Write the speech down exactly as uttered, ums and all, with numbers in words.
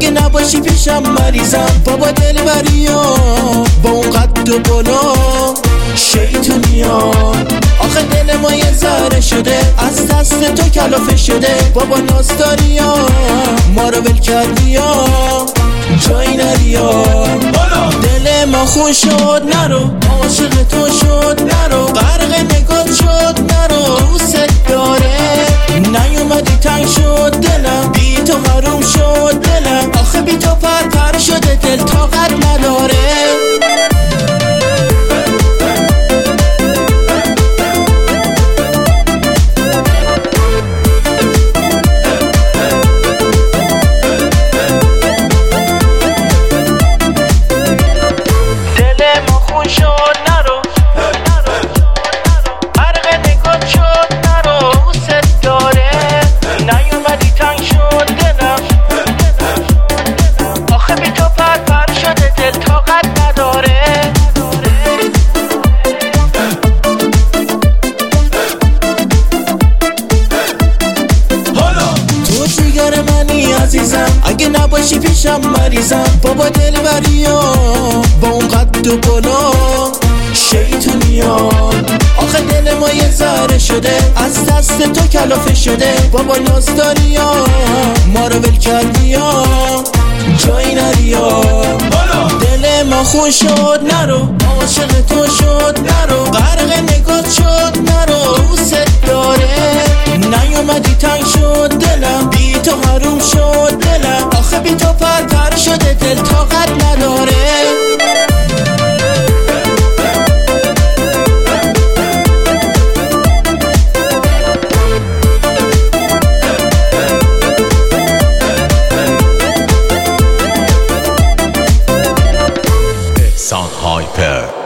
اگه نباشی پیشم مریضم. بابا دلبریا با اون قد و بالا شیطونیا، آخه دل ما یه ذره شده از دست تو کلافه شده. بابا ناستاریا ما رو ول کردیا، جایی نریا. دل ما خون شد نرو، عاشق تو شد نرو، غرق نگات شد نرو. دوست داره نیومدی تنگ شد دلم، بی تو حروم شد دلم. آخه بی تو پر پر شده دل طاقت نداره. اگه نباشی پیشم مریضم. بابا دلبریا با اون قد و بالا شیطونیا، آخه دل ما یه ذره شده از دست تو کلافه شده. بابا ناستاریا ما رو ول کردیا، جایی نریا. دل ما خون شد نرو، عاشق تو شد نرو، غرق نگات شد نرو. دوست داره نیومدی تنگ شد دلم، بی تو حروم شد دلم. آخه بی تو پر پر شده دل طاقت نداره. Sound Hyper.